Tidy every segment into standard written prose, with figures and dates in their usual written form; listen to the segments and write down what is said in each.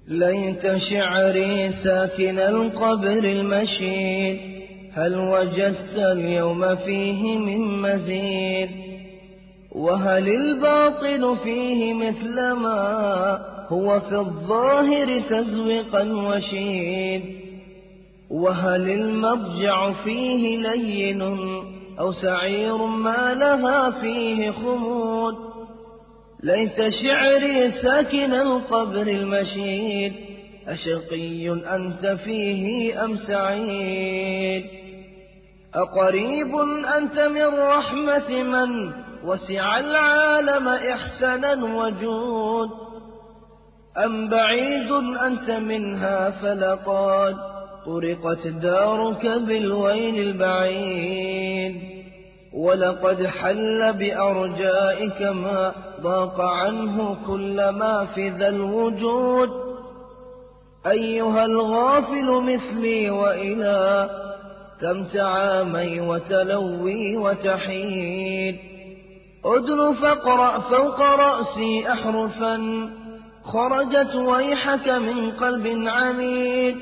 ليت شعري ساكن القبر المشيد، هل وجدت اليوم فيه من مزيد؟ وهل الباطل فيه مثل ما هو في الظاهر تزويقا وشيد؟ وهل المضجع فيه لين أو سعير ما لها فيه خمود؟ ليت شعري ساكن القبر المشيد، أشقي أنت فيه أم سعيد؟ أقريب أنت من رحمة من وسع العالم إحسانا وجود، أم بعيد أنت منها فلقد طرقت دارك بالويل البعيد؟ ولقد حل بأرجائك ما ضاق عنه كل ما في ذا الوجود. أيها الغافل مثلي وإلى كم تعامي وتلوي وتحيد؟ أدن فاقرأ فوق رأسي أحرفا خرجت ويحك من قلب عميد،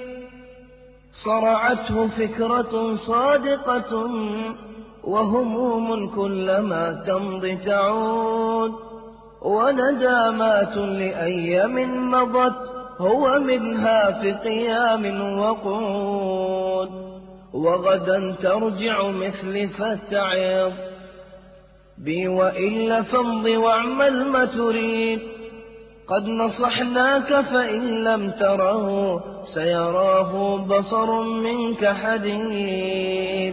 صرعته فكرة صادقة وهموم كلما تمضي تعود، وندامات لأيام مضت هو منها في قيام وقعود، وغدا ترجع مثل فتعظ بي وإلا فامض واعمل ما تريد. قد نصحناك فإن لم تره سيراه بصر منك حديد.